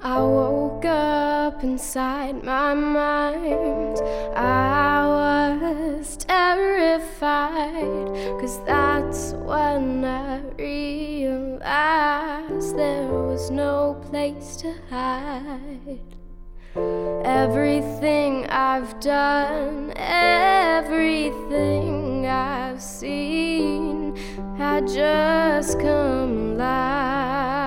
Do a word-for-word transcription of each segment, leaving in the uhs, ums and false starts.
I woke up inside my mind. I was terrified, 'cause that's when I realized there was no place to hide. Everything I've done, everything I've seen had just come alive.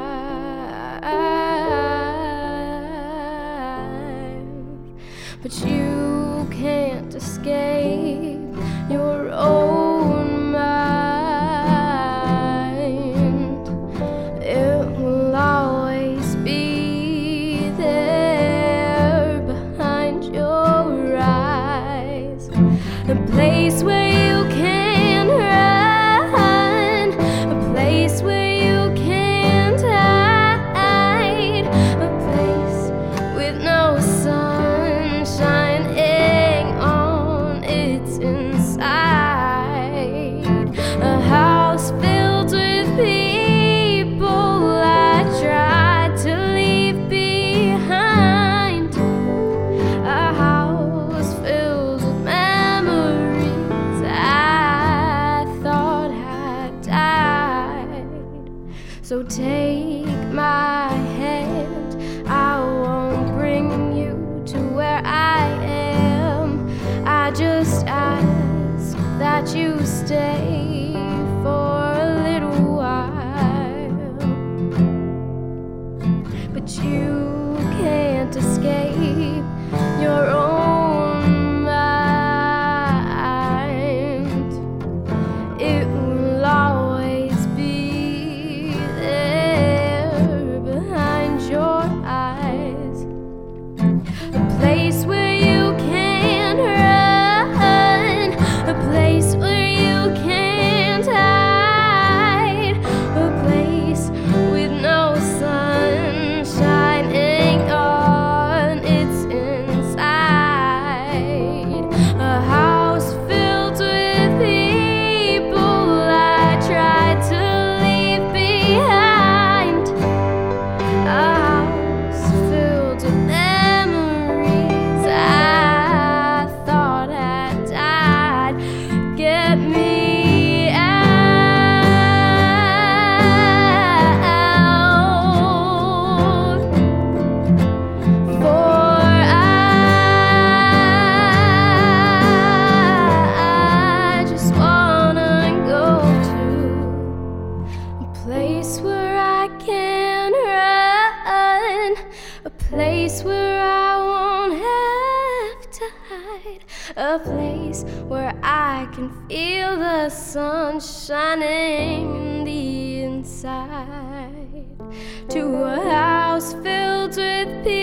But you can't escape your own mind. It will always be there behind your eyes, a place where you can run, a place where you can't hide, a place with no sun shining on its inside, a house filled with people I tried to leave behind, a house filled with memories I thought had died. So take my hand, I won't bring you to where I am. I just ask that you stay for a little while. But you can't escape your own mind. It will always be there behind your eyes, a place where you can run, a place where you can't hide, a place with no sun shining on its inside, a house filled with people I tried to leave behind, a house filled with memories I thought had died. Get me out, for I just wanna go to a place where I can run, a place where I won't have to hide, a place where I can feel the sun shining in the inside, to a house filled with people